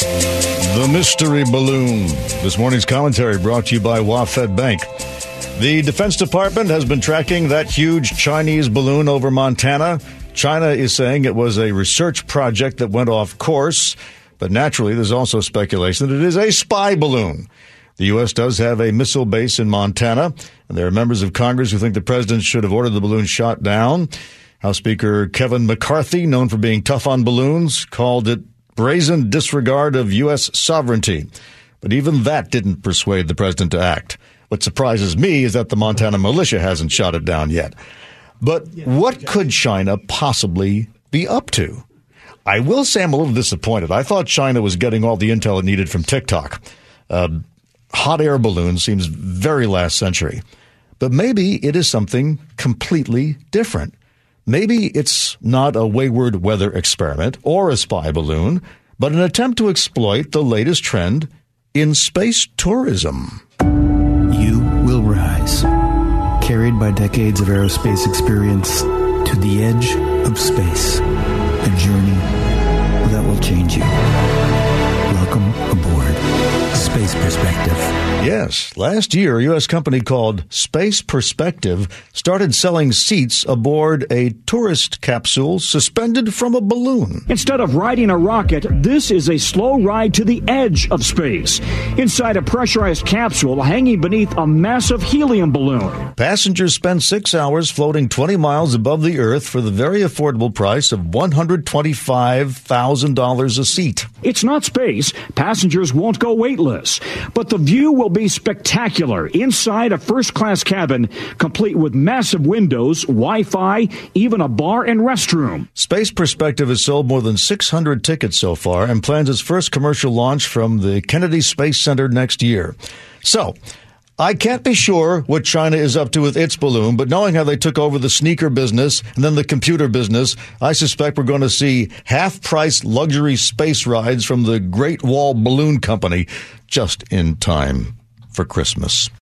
The mystery balloon. This morning's commentary brought to you by WaFd Bank. The Defense Department has been tracking that huge Chinese balloon over Montana. China is saying it was a research project that went off course, but naturally there's also speculation that it is a spy balloon. The U.S. does have a missile base in Montana, and there are members of Congress who think the president should have ordered the balloon shot down. House Speaker Kevin McCarthy, known for being tough on balloons, called it brazen disregard of U.S. sovereignty. But even that didn't persuade the president to act. What surprises me is that the Montana militia hasn't shot it down yet. But what could China possibly be up to? I will say I'm a little disappointed. I thought China was getting all the intel it needed from TikTok. Hot air balloon seems very last century. But maybe it is something completely different. Maybe it's not a wayward weather experiment or a spy balloon, but an attempt to exploit the latest trend in space tourism. You will rise, carried by decades of aerospace experience to the edge of space, a journey that will change you. Welcome aboard Space Perspective. Yes, last year, a U.S. company called Space Perspective started selling seats aboard a tourist capsule suspended from a balloon. Instead of riding a rocket, this is a slow ride to the edge of space. Inside a pressurized capsule hanging beneath a massive helium balloon. Passengers spend 6 hours floating 20 miles above the Earth for the very affordable price of $125,000 a seat. It's not space. Passengers won't go weightless. But the view will be spectacular inside a first-class cabin, complete with massive windows, Wi-Fi, even a bar and restroom. Space Perspective has sold more than 600 tickets so far and plans its first commercial launch from the Kennedy Space Center next year. So, I can't be sure what China is up to with its balloon, but knowing how they took over the sneaker business and then the computer business, I suspect we're going to see half-price luxury space rides from the Great Wall Balloon Company just in time for Christmas.